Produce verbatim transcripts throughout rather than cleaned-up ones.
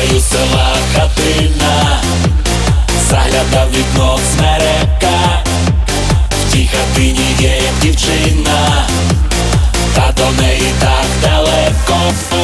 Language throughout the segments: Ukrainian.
краю села хатина, заглядав вікно смерека. В тій хатині є дівчина, та до неї так далеко.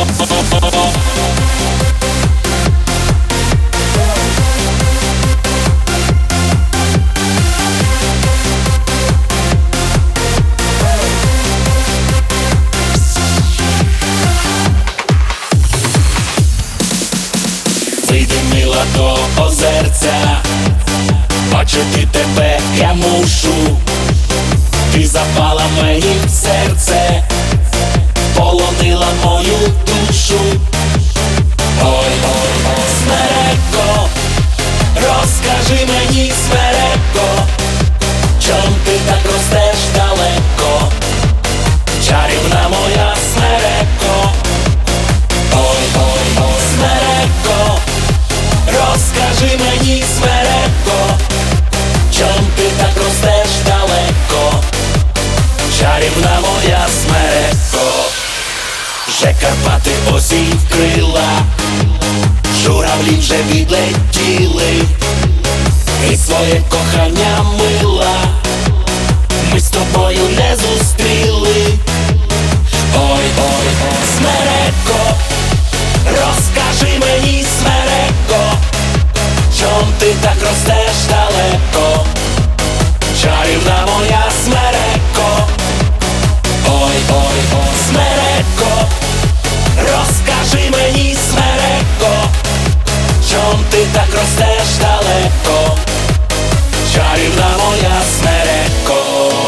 Вийди, мила, до озерця, бачити тебе я мушу. Ти запала мені в серце, полонила мою душу. Ой, ой, ой, смереко, розкажи мені, смереко, чом ти так ростеш далеко, чарівна моя смереко. Ой, ой, ой, смереко, розкажи мені, смереко, чом ти так ростеш далеко, чарівна моя смереко. Вже Карпати осінь вкрила, журавлі вже відлетіли, і своє кохання мила ми з тобою не зустріли. Ой, ой, ой, смереко, розкажи мені, смереко, чом ти так ростеш далеко, чарівна моя смереко. Ой, ой, ой, смереко, розкажи мені, смереко, чом ти так ростеш далеко, чарівна моя смереко.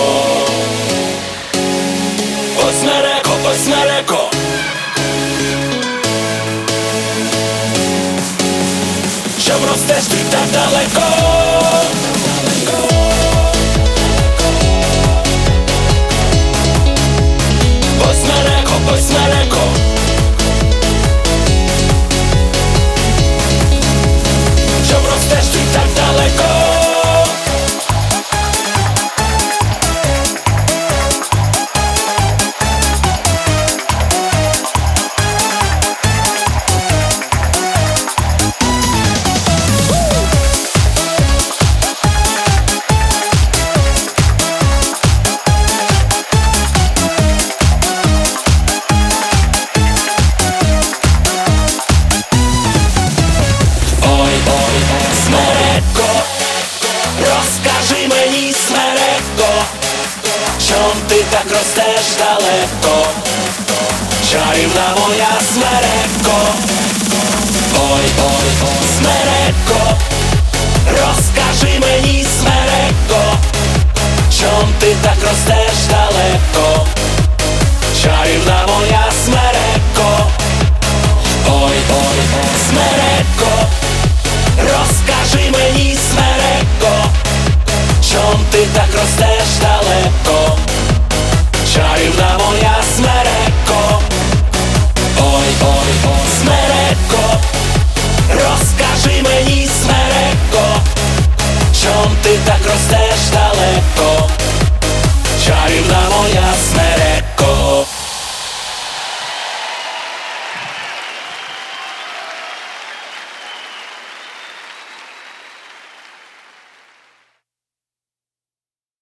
Ой, смереко, ой, смереко, чом ростеш ти так далеко. Ой, смереко, ой, смереко, чом ростеш ти так далеко. Розкажи мені, смереко, чом ти так ростеш далеко, чарівна моя смереко. Ой, ой, ой, смереко, розкажи мені, смереко, чом ти так ростеш далеко, чарівна моя смереко. Ой, ой, ой, смереко, розкажи мені, смереко, чом ти так ростеш